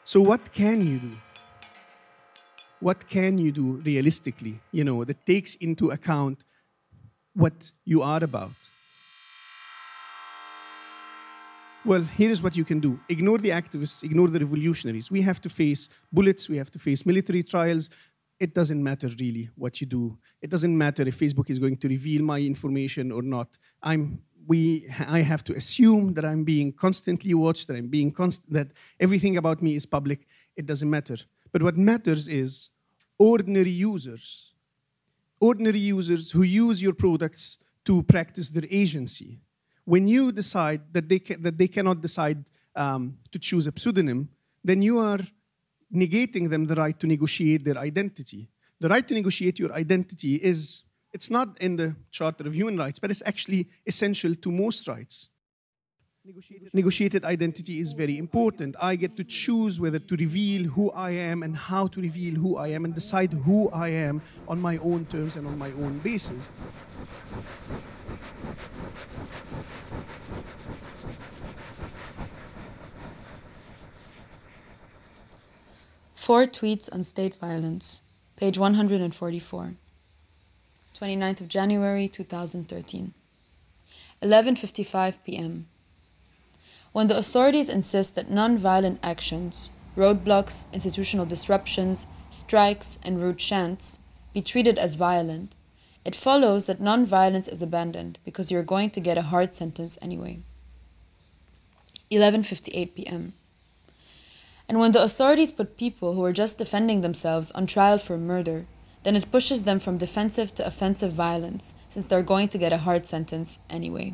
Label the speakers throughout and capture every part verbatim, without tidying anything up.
Speaker 1: So what can you do? What can you do realistically, you know, that takes into account what you are about? Well, here is what you can do. Ignore the activists, ignore the revolutionaries. We have to face bullets, we have to face military trials. It doesn't matter really what you do. It doesn't matter if Facebook is going to reveal my information or not. I'm, we, I have to assume that I'm being constantly watched, that I'm being const that everything about me is public. It doesn't matter. But what matters is ordinary users, ordinary users who use your products to practice their agency. When you decide that they, ca that they cannot decide um, to choose a pseudonym, then you are negating them the right to negotiate their identity. The right to negotiate your identity is, it's not in the Charter of Human Rights, but it's actually essential to most rights. Negotiated, negotiated identity is very important. I get to choose whether to reveal who I am and how to reveal who I am and decide who I am on my own terms and on my own basis.
Speaker 2: Four tweets on state violence, page one hundred forty-four, twenty-ninth of January two thousand thirteen. eleven fifty-five p m When the authorities insist that non-violent actions, roadblocks, institutional disruptions, strikes, and rude chants be treated as violent, it follows that non-violence is abandoned because you're going to get a hard sentence anyway. eleven fifty-eight p m And when the authorities put people who are just defending themselves on trial for murder, then it pushes them from defensive to offensive violence, since they're going to get a hard sentence anyway.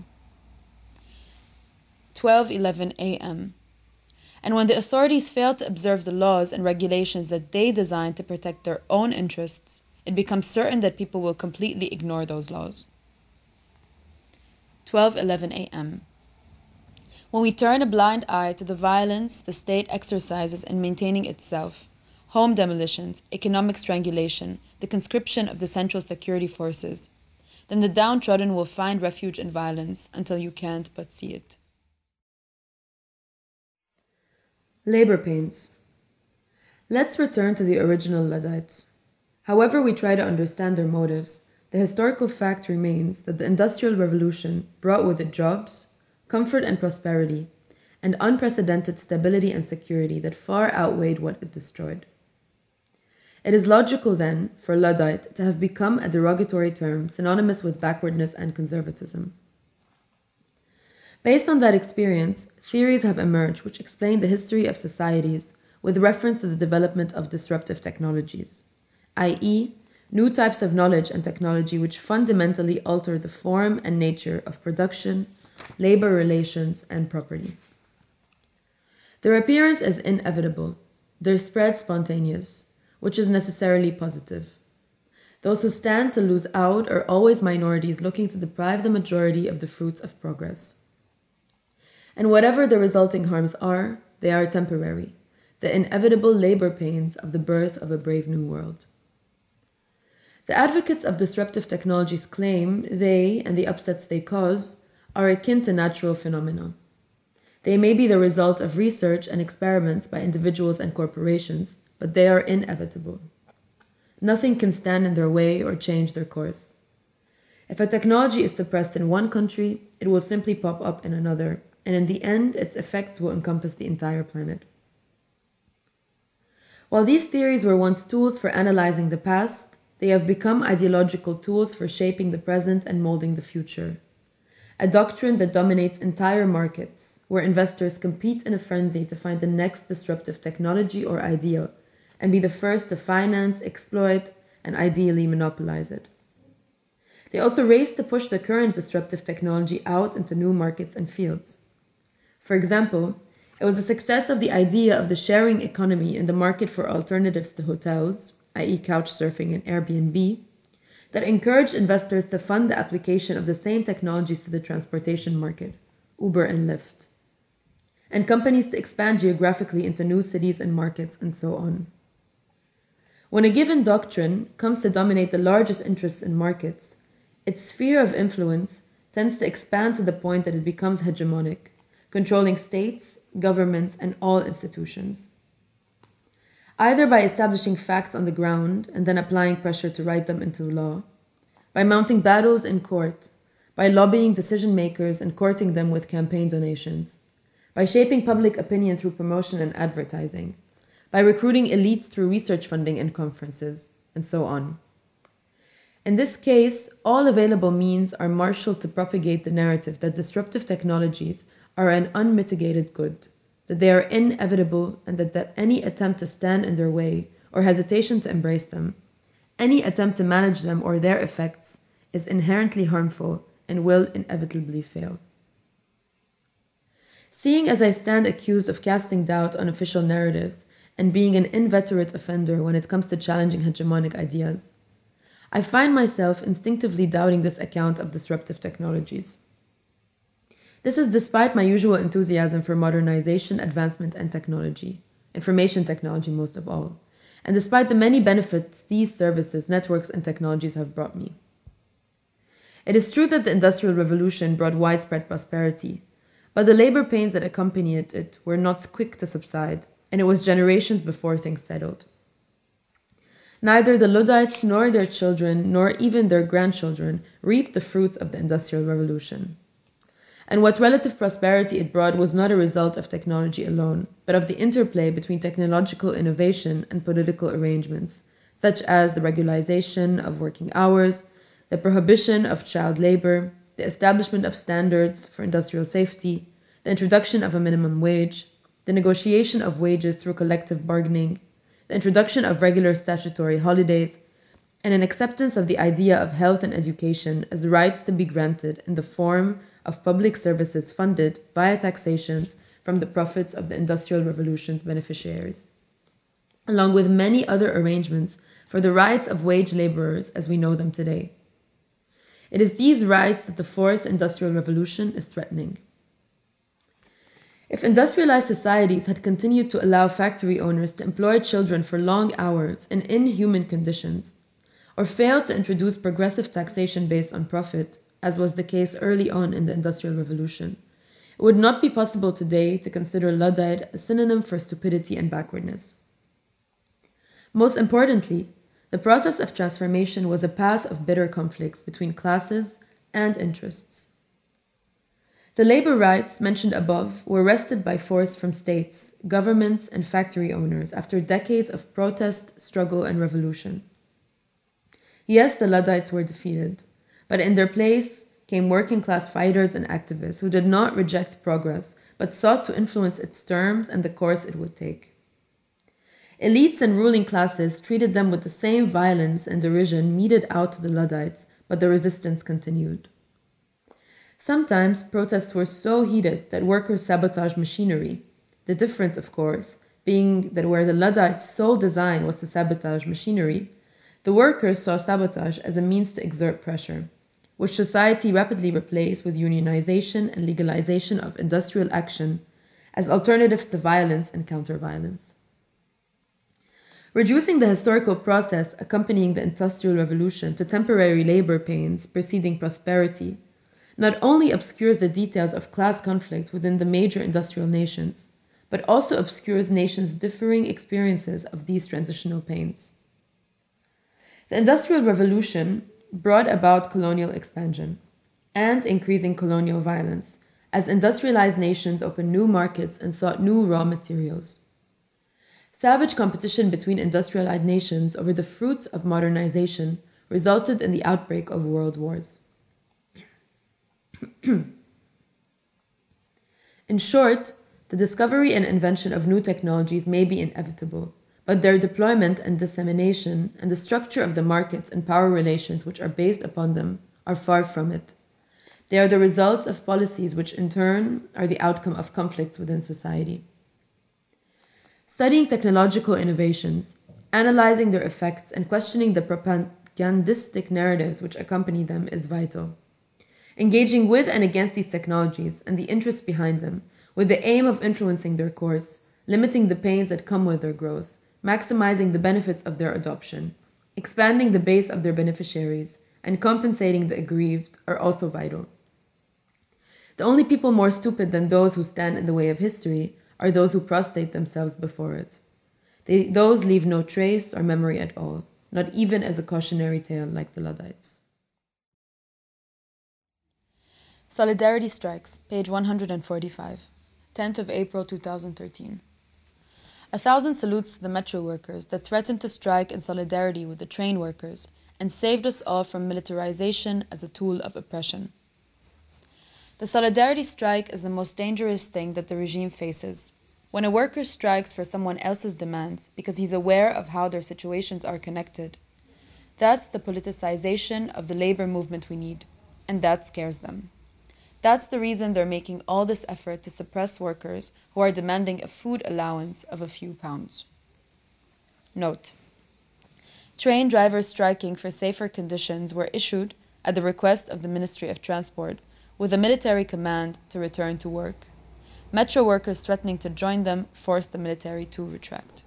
Speaker 2: twelve eleven a m And when the authorities fail to observe the laws and regulations that they designed to protect their own interests, it becomes certain that people will completely ignore those laws. twelve eleven a m When we turn a blind eye to the violence the state exercises in maintaining itself, home demolitions, economic strangulation, the conscription of the Central Security Forces, then the downtrodden will find refuge in violence until you can't but see it. Labor pains. Let's return to the original Luddites. However we try to understand their motives, the historical fact remains that the Industrial Revolution brought with it jobs, comfort and prosperity, and unprecedented stability and security that far outweighed what it destroyed. It is logical, then, for Luddite to have become a derogatory term synonymous with backwardness and conservatism. Based on that experience, theories have emerged which explain the history of societies with reference to the development of disruptive technologies, that is, new types of knowledge and technology which fundamentally alter the form and nature of production, labor relations, and property. Their appearance is inevitable, their spread spontaneous, which is necessarily positive. Those who stand to lose out are always minorities looking to deprive the majority of the fruits of progress. And whatever the resulting harms are, they are temporary, the inevitable labor pains of the birth of a brave new world. The advocates of disruptive technologies claim they, and the upsets they cause, are akin to natural phenomena. They may be the result of research and experiments by individuals and corporations, but they are inevitable. Nothing can stand in their way or change their course. If a technology is suppressed in one country, it will simply pop up in another, and in the end, its effects will encompass the entire planet. While these theories were once tools for analyzing the past, they have become ideological tools for shaping the present and molding the future. A doctrine that dominates entire markets, where investors compete in a frenzy to find the next disruptive technology or idea, and be the first to finance, exploit, and ideally monopolize it. They also race to push the current disruptive technology out into new markets and fields. For example, it was the success of the idea of the sharing economy in the market for alternatives to hotels, that is couchsurfing and Airbnb, that encouraged investors to fund the application of the same technologies to the transportation market, Uber and Lyft, and companies to expand geographically into new cities and markets, and so on. When a given doctrine comes to dominate the largest interests in markets, its sphere of influence tends to expand to the point that it becomes hegemonic, controlling states, governments, and all institutions. either by establishing facts on the ground and then applying pressure to write them into law, by mounting battles in court, by lobbying decision makers and courting them with campaign donations, by shaping public opinion through promotion and advertising, by recruiting elites through research funding and conferences, and so on. In this case, all available means are marshaled to propagate the narrative that disruptive technologies are an unmitigated good, that they are inevitable, and that, that any attempt to stand in their way or hesitation to embrace them, any attempt to manage them or their effects, is inherently harmful and will inevitably fail. Seeing as I stand accused of casting doubt on official narratives and being an inveterate offender when it comes to challenging hegemonic ideas, I find myself instinctively doubting this account of disruptive technologies. This is despite my usual enthusiasm for modernization, advancement, and technology, information technology most of all, and despite the many benefits these services, networks, and technologies have brought me. It is true that the Industrial Revolution brought widespread prosperity, but the labor pains that accompanied it were not quick to subside, and it was generations before things settled. Neither the Luddites nor their children, nor even their grandchildren, reaped the fruits of the Industrial Revolution. And what relative prosperity it brought was not a result of technology alone, but of the interplay between technological innovation and political arrangements, such as the regularization of working hours, the prohibition of child labor, the establishment of standards for industrial safety, the introduction of a minimum wage, the negotiation of wages through collective bargaining, the introduction of regular statutory holidays, and an acceptance of the idea of health and education as rights to be granted in the form of public services funded via taxations from the profits of the Industrial Revolution's beneficiaries, along with many other arrangements for the rights of wage laborers as we know them today. It is these rights that the Fourth Industrial Revolution is threatening. If industrialized societies had continued to allow factory owners to employ children for long hours in inhuman conditions, or failed to introduce progressive taxation based on profit, as was the case early on in the Industrial Revolution, it would not be possible today to consider Luddite a synonym for stupidity and backwardness. Most importantly, the process of transformation was a path of bitter conflicts between classes and interests. The labor rights mentioned above were wrested by force from states, governments, and factory owners after decades of protest, struggle, and revolution. Yes, the Luddites were defeated, but in their place came working-class fighters and activists who did not reject progress, but sought to influence its terms and the course it would take. Elites and ruling classes treated them with the same violence and derision meted out to the Luddites, but the resistance continued. Sometimes protests were so heated that workers sabotaged machinery, the difference, of course, being that where the Luddites' sole design was to sabotage machinery, the workers saw sabotage as a means to exert pressure, which society rapidly replaced with unionization and legalization of industrial action as alternatives to violence and counter-violence. Reducing the historical process accompanying the Industrial Revolution to temporary labor pains preceding prosperity not only obscures the details of class conflict within the major industrial nations, but also obscures nations' differing experiences of these transitional pains. The Industrial Revolution brought about colonial expansion and increasing colonial violence as industrialized nations opened new markets and sought new raw materials. Savage competition between industrialized nations over the fruits of modernization resulted in the outbreak of world wars. In short, the discovery and invention of new technologies may be inevitable, but their deployment and dissemination and the structure of the markets and power relations which are based upon them are far from it. They are the results of policies which in turn are the outcome of conflicts within society. Studying technological innovations, analyzing their effects, and questioning the propagandistic narratives which accompany them is vital. Engaging with and against these technologies and the interests behind them, with the aim of influencing their course, limiting the pains that come with their growth, maximizing the benefits of their adoption, expanding the base of their beneficiaries, and compensating the aggrieved are also vital. The only people more stupid than those who stand in the way of history are those who prostrate themselves before it. They, those leave no trace or memory at all, not even as a cautionary tale like the Luddites. Solidarity Strikes, page one hundred forty-five, tenth of April two thousand thirteen. A thousand salutes to the metro workers that threatened to strike in solidarity with the train workers and saved us all from militarization as a tool of oppression. The solidarity strike is the most dangerous thing that the regime faces. When a worker strikes for someone else's demands because he's aware of how their situations are connected, that's the politicization of the labor movement we need, and that scares them. That's the reason they're making all this effort to suppress workers who are demanding a food allowance of a few pounds. Note: train drivers striking for safer conditions were issued at the request of the Ministry of Transport, with a military command to return to work. Metro workers threatening to join them forced the military to retract.